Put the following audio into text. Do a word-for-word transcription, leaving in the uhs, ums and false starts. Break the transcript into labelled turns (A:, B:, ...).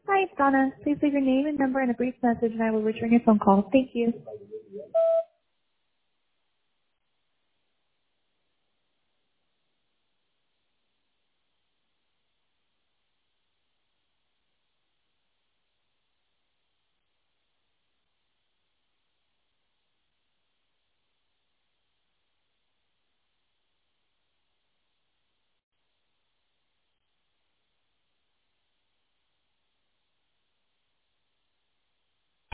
A: Hi, it's Donna. Please leave your name and number and a brief message, and I will return your phone call. Thank you.